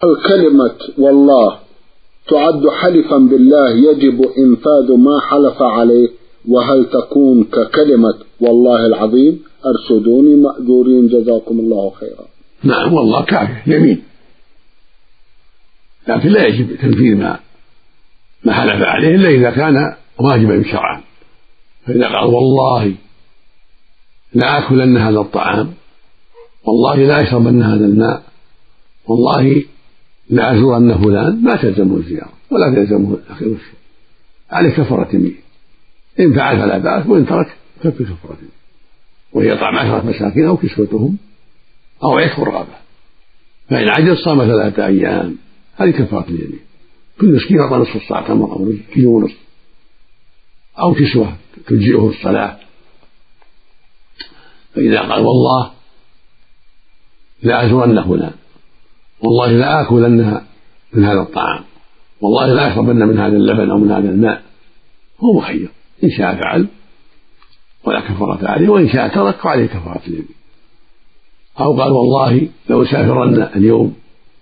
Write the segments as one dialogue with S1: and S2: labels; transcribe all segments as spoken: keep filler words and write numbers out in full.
S1: الكلمة والله تعد حلفا بالله يجب إنفاذ ما حلف عليه، وهل تكون ككلمة والله العظيم؟ أرشدوني مأجورين جزاكم الله خيرا.
S2: نعم والله كافية يمين، لكن لا يجب تنفيذ ما ما حلف عليه إلا إذا كان واجبا شرعا. فإذا قال والله لا أكلن هذا الطعام، والله لا أشربن هذا الماء، والله لا أزورن فلان، ما تلزمه الزيارة ولا تلزمه أخذ الشيء، عليه كفارة يمين. إن فعل فلا بأس، وإن ترك ففي كفارة يمين، وهي طعم عشرة مساكين أو كسوتهم أو عتق رقبة. فإن عجز صام ثلاثة أيام، هذه كفارة اليمين. كل مسكين يعطى نصف الصاع تمر أو كيلو ونصف أو كسوة تجزئه الصلاة. فإذا قال والله لا أزورن فلان، والله لا آكلن من هذا الطعام، والله لا أشربن من هذا اللبن أو من هذا الماء، هو مخير، إن شاء فعل ولا كفارة عليه، وإن شاء ترك عليه كفارة اليمين. أو قال والله لو سافرن اليوم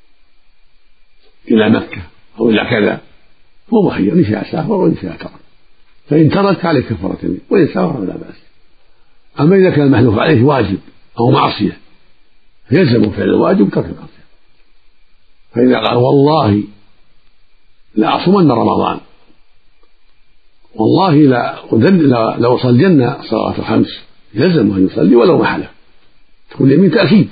S2: إلى مكة أو إلى كذا، هو مخير، إن شاء سافر وإن شاء ترك، فإن ترك عليه كفارة اليمين، وإن سافر فلا بأس. أما إذا كان المحلوف عليه واجب أو معصية يلزم فعل الواجب وترك المعصية. فإذا قال والله لا أصومن رمضان، والله لا لو صلينا الصلاة الخمس، يلزم أن يصلي ولو ما حلف، تكون اليمين تأكيد.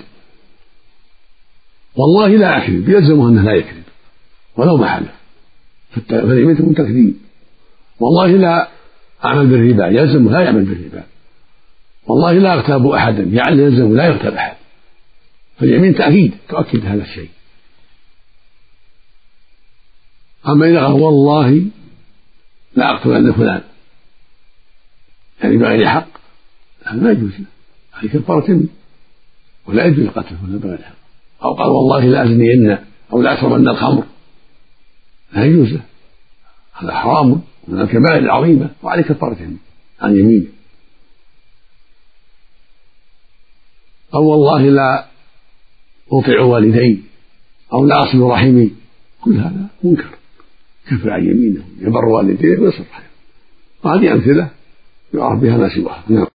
S2: والله لا أكذب، يلزمه أنه لا يكذب ولو ما حلف، فاليمين تكون تكذيب. والله لا أعمل بالربا، يلزمه لا يعمل بالربا. والله لا أغتاب أحدا، يعني يلزمه لا يغتاب أحد، فاليمين تأكيد تؤكد هذا الشيء. أما إذا قال والله لا أقتلن فلان، يعني بغير حق، هذا لا يجوز له، هذه كفارة يمين، ولا يجوز قتل فلان بغير حق. أو قال والله لا أزنين أو لا أشربن الخمر، لا يجوز له، هذا حرام من الكبائر العظيمة وعليه كفارة يمين عن يمينه. أو والله لا أطيع والدي أو لا أصل رحمي، كل هذا منكر، كفر عن يمينه، يبر والديه ويصل رحمه. وهذه أمثلة يعرف بها ما سواها.